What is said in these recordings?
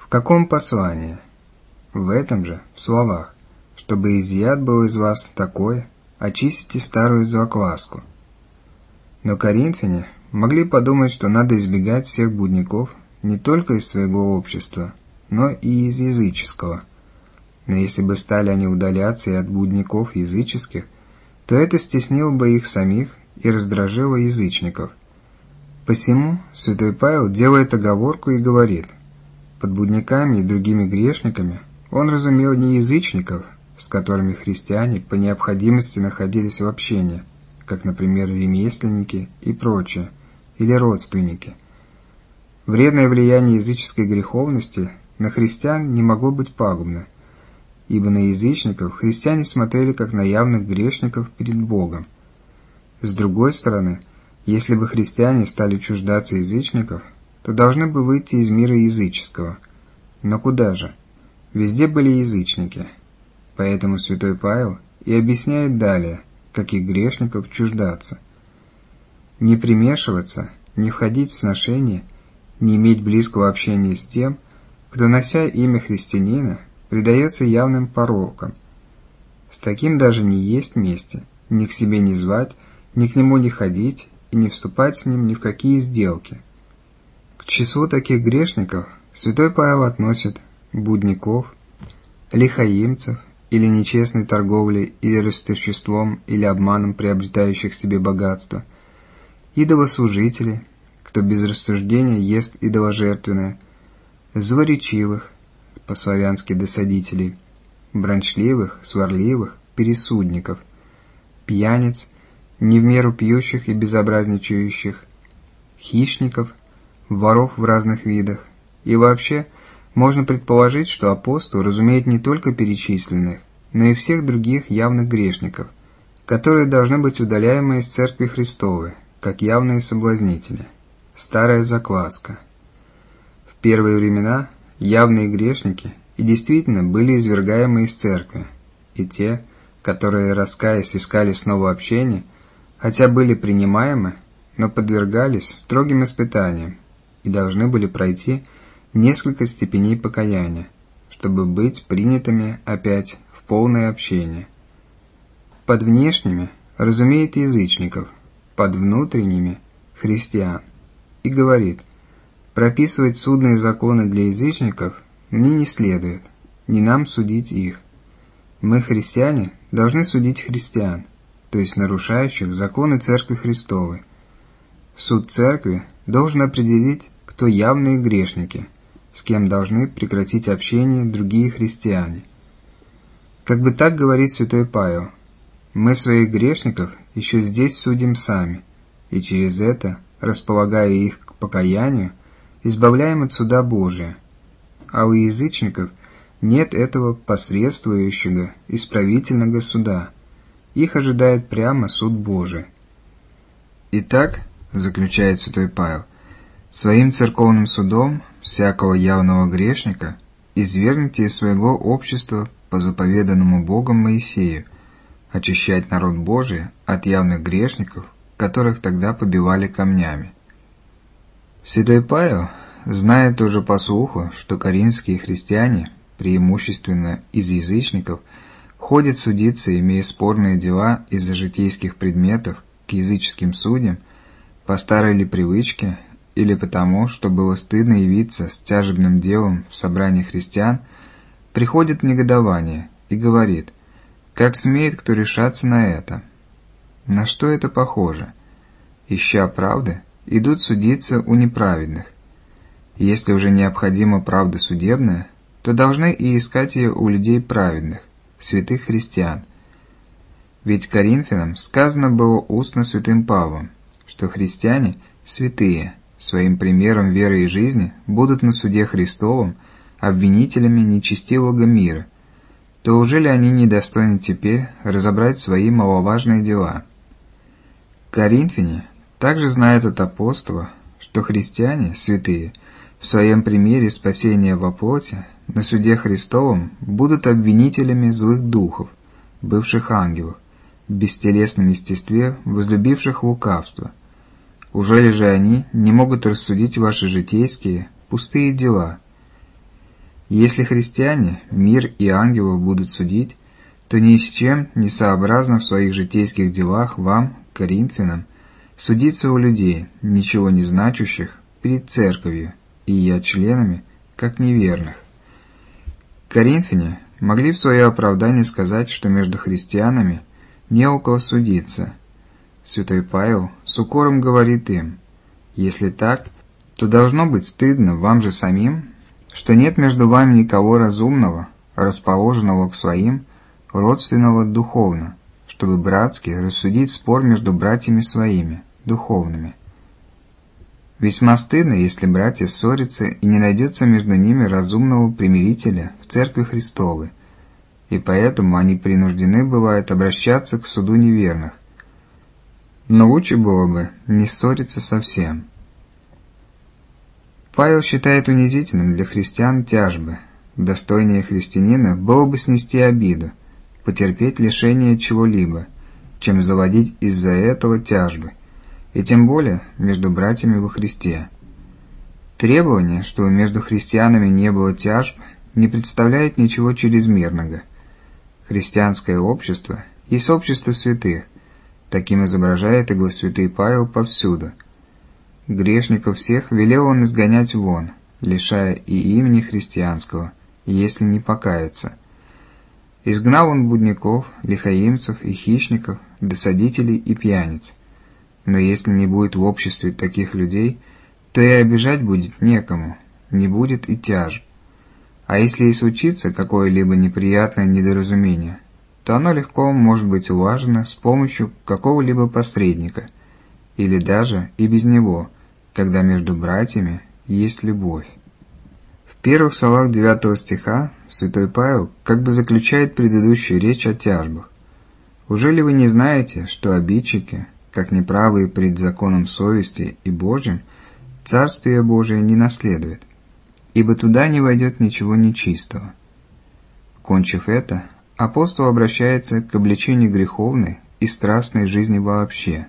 В каком послании? В этом же, в словах, чтобы изъят был из вас такое, очистите старую закваску. Но коринфяне могли подумать, что надо избегать всех блудников не только из своего общества, но и из языческого. Но если бы стали они удаляться и от блудников языческих, то это стеснило бы их самих и раздражило язычников. Посему святой Павел делает оговорку и говорит: под блудниками и другими грешниками он разумел не язычников, с которыми христиане по необходимости находились в общении, как, например, ремесленники и прочее, или родственники. Вредное влияние языческой греховности на христиан не могло быть пагубно, ибо на язычников христиане смотрели как на явных грешников перед Богом. С другой стороны, если бы христиане стали чуждаться язычников, то должны бы выйти из мира языческого. Но куда же? Везде были язычники. Поэтому святой Павел и объясняет далее, каких грешников чуждаться. Не примешиваться, не входить в сношение, не иметь близкого общения с тем, кто, нося имя христианина, предается явным порокам. С таким даже не есть вместе, ни к себе не звать, ни к нему не ходить и не вступать с ним ни в какие сделки. К числу таких грешников святой Павел относит блудников, лихаимцев или нечестной торговлей или ростовществом или обманом приобретающих себе богатство, идолослужителей, кто без рассуждения ест идоложертвенное, злоречивых, по-славянски досадителей, бранчливых, сварливых, пересудников, пьяниц, не в меру пьющих и безобразничающих, хищников, воров в разных видах. И вообще, можно предположить, что апостол разумеет не только перечисленных, но и всех других явных грешников, которые должны быть удаляемы из Церкви Христовой, как явные соблазнители. Старая закваска. В первые времена явные грешники и действительно были извергаемы из церкви, и те, которые, раскаясь, искали снова общения, хотя были принимаемы, но подвергались строгим испытаниям и должны были пройти несколько степеней покаяния, чтобы быть принятыми опять в полное общение. Под внешними разумеет язычников, под внутренними – христиан, и говорит: прописывать судные законы для язычников мне не следует, не нам судить их. Мы, христиане, должны судить христиан, то есть нарушающих законы Церкви Христовой. Суд Церкви должен определить, кто явные грешники, с кем должны прекратить общение другие христиане. Как бы так говорит святой Павел: мы своих грешников еще здесь судим сами, и через это, располагая их к покаянию, избавляем от суда Божия. А у язычников нет этого посредствующего исправительного суда. Их ожидает прямо суд Божий. Итак, заключает святой Павел, своим церковным судом всякого явного грешника извергните из своего общества по заповеданному Богом Моисею, очищать народ Божий от явных грешников, которых тогда побивали камнями. Святой Павел знает уже по слуху, что коринфские христиане, преимущественно из язычников, ходят судиться, имея спорные дела из-за житейских предметов к языческим судьям, по старой ли привычке, или потому, что было стыдно явиться с тяжебным делом в собрании христиан, приходит в негодование и говорит: как смеет кто решаться на это? На что это похоже? Ища правды, идут судиться у неправедных. Если уже необходима правда судебная, то должны и искать ее у людей праведных, святых христиан. Ведь коринфянам сказано было устно святым Павлом, что христиане святые, своим примером веры и жизни будут на суде Христовом обвинителями нечестивого мира, то уже ли они недостойны теперь разобрать свои маловажные дела? Коринфяне также знают от апостола, что христиане, святые, в своем примере спасения во плоти, на суде Христовом будут обвинителями злых духов, бывших ангелов, в бестелесном естестве, возлюбивших лукавство. Ужели же они не могут рассудить ваши житейские, пустые дела? Если христиане, мир и ангелов будут судить, то ни с чем не сообразно в своих житейских делах вам, коринфянам, судиться у людей, ничего не значащих, перед церковью и ее членами, как неверных. Коринфяне могли в свое оправдание сказать, что между христианами не у кого судиться. Святой Павел с укором говорит им: если так, то должно быть стыдно вам же самим, что нет между вами никого разумного, расположенного к своим, родственного духовно, чтобы братски рассудить спор между братьями своими, духовными. Весьма стыдно, если братья ссорятся и не найдется между ними разумного примирителя в Церкви Христовой, и поэтому они принуждены бывают обращаться к суду неверных. Но лучше было бы не ссориться совсем. Павел считает унизительным для христиан тяжбы. Достойнее христианина было бы снести обиду, потерпеть лишение чего-либо, чем заводить из-за этого тяжбы, и тем более между братьями во Христе. Требование, чтобы между христианами не было тяжб, не представляет ничего чрезмерного. Христианское общество есть общество святых, таким изображает его святый Павел повсюду. Грешников всех велел он изгонять вон, лишая и имени христианского, если не покаяться. Изгнал он блудников, лихаимцев и хищников, досадителей и пьяниц. Но если не будет в обществе таких людей, то и обижать будет некому, не будет и тяжб. А если и случится какое-либо неприятное недоразумение, то оно легко может быть улажено с помощью какого-либо посредника, или даже и без него, когда между братьями есть любовь. В первых словах 9 стиха святой Павел как бы заключает предыдущую речь о тяжбах. «Уже ли вы не знаете, что обидчики, как неправые пред законом совести и Божьим, Царствие Божие не наследует, ибо туда не войдет ничего нечистого». Кончив это, апостол обращается к обличению греховной и страстной жизни вообще.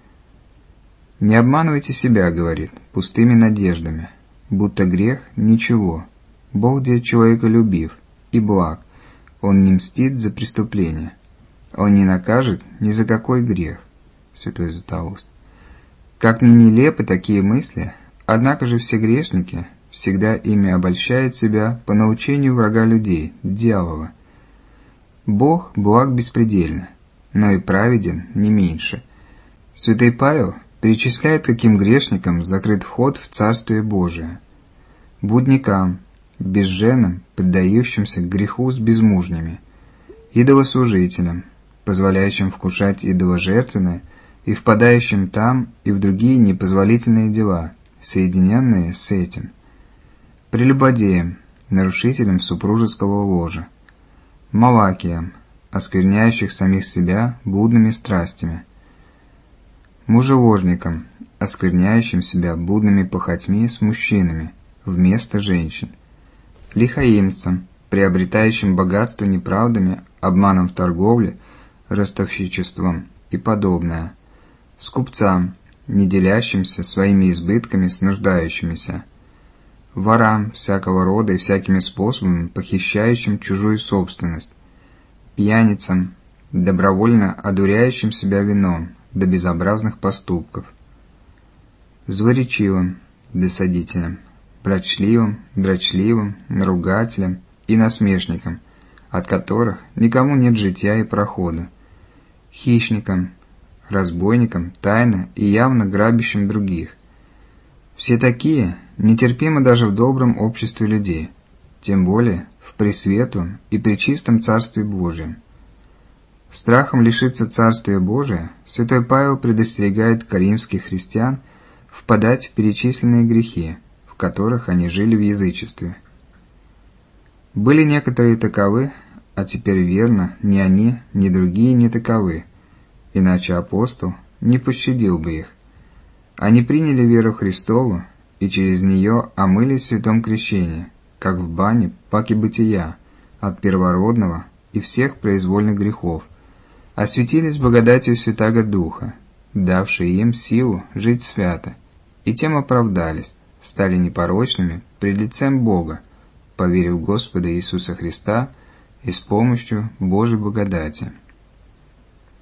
«Не обманывайте себя, — говорит, — пустыми надеждами, будто грех — ничего. Бог делает человека любив и благ, Он не мстит за преступление, Он не накажет ни за какой грех». Святой Златоуст. Как ни нелепы такие мысли, однако же все грешники всегда ими обольщают себя по научению врага людей, дьявола. Бог благ беспредельно, но и праведен не меньше. Святой Павел перечисляет, каким грешникам закрыт вход в Царствие Божие: блудникам, безженным, предающимся греху с безмужними, идолослужителям, позволяющим вкушать идоложертвенное и впадающим там и в другие непозволительные дела, соединенные с этим, прелюбодеям, нарушителям супружеского ложа, малакиям, оскверняющих самих себя блудными страстями, мужеложникам, оскверняющим себя блудными похотьми с мужчинами вместо женщин, лихаимцам, приобретающим богатство неправдами, обманом в торговле, ростовщичеством и подобное, скупцам, не делящимся своими избытками с нуждающимися, ворам всякого рода и всякими способами похищающим чужую собственность, пьяницам, добровольно одуряющим себя вином до безобразных поступков, злоречивым, досадителям, брачливым, дрочливым, наругателям и насмешникам, от которых никому нет житья и прохода, хищникам, разбойникам, тайно и явно грабящим других. Все такие нетерпимы даже в добром обществе людей, тем более в пресветлом и пречистом Царстве Божьем. Страхом лишиться Царствия Божия святой Павел предостерегает коринфских христиан впадать в перечисленные грехи, в которых они жили в язычестве. Были некоторые таковы, а теперь верно, ни они, ни другие не таковы, иначе апостол не пощадил бы их. Они приняли веру Христову и через нее омылись в святом крещении, как в бане паки бытия, от первородного и всех произвольных грехов, осветились благодатью Святаго Духа, давшей им силу жить свято, и тем оправдались, стали непорочными пред лицем Бога, поверив в Господа Иисуса Христа и с помощью Божьей благодати.